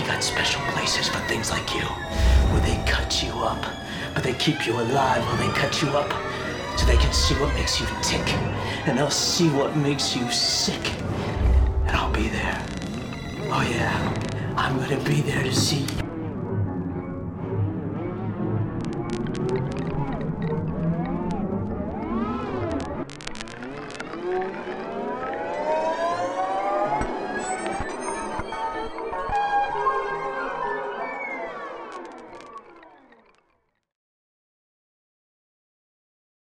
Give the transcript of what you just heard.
got special places for things like you, where they cut you up, but they keep you alive while they cut you up, so they can see what makes you tick, and they'll see what makes you sick. And I'll be there. Oh yeah, I'm gonna be there to see you.